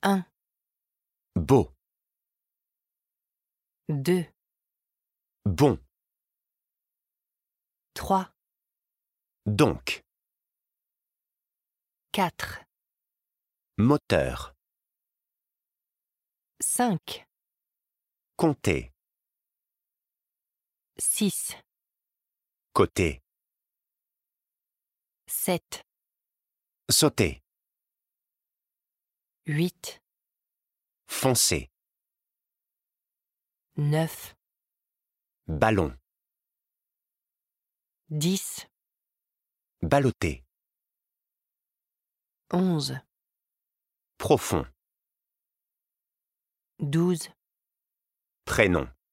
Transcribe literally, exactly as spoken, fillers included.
un, beau, deux, bon, trois, donc, quatre, moteur, cinq, compter, six, côté, sept, sauter, huit, foncer, neuf, ballon, dix, balloter, onze, profond, douze, prénom.